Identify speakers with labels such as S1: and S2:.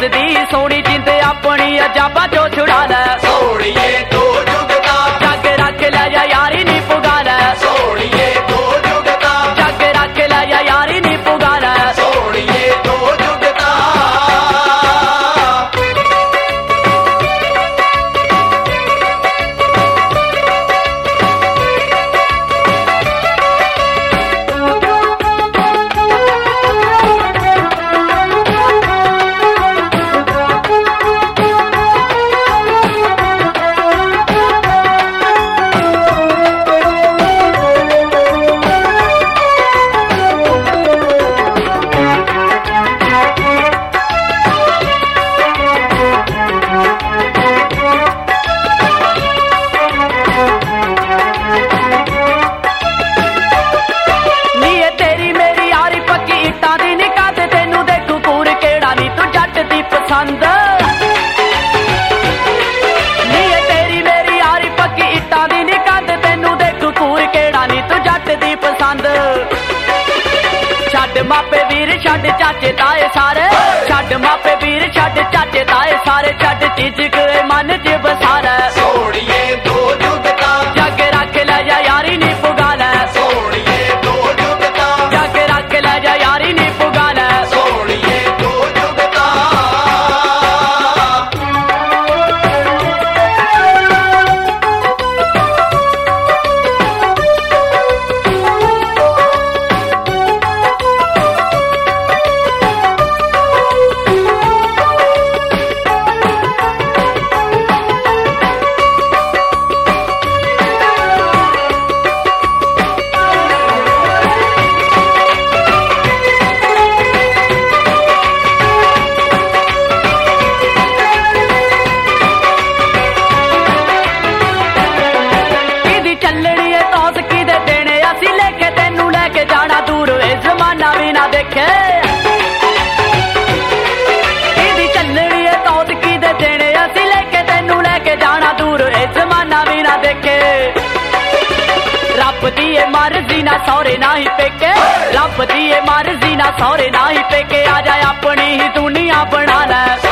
S1: दी सोनी जिंद अपनी अजाबा जो छुड़ा ले
S2: सोनिए दो जुगता
S1: जग रख ले या यारी नी पुगा ले
S2: सोनिए दो जुगता
S1: जग रख ले या यारी नी पुगा ले
S2: सोनिए दो जुगता
S1: पसंद नी तेरी मेरी यारी पक्की इट्टां दी नी कंध तेनू देखू कूर केड़ा नी तू जट दी पसंद छड्ड मापे वीर छड्ड चाचे ताए सारे छड्ड मापे वीर छड्ड चाचे ताए सारे छड्ड झिझक मन च बसारे
S2: सोनिए दो जुगता
S1: जग रख ले जा यारी नी पुगा ले
S2: सोनिए दो जुगता
S1: जग रख ले जा यारी नी पुगा ले
S2: सोनिए दो जुगता देखे इदी चलनी है तौत की दे देने असी लेके तेनू लेके जाना दूर ए जमाना भी ना देखे रब दी मर्जी ना सौरे ना ही पेके रब दी मर्जी ना सौरे ना ही पेके आ जाए अपनी ही दुनिया बना ले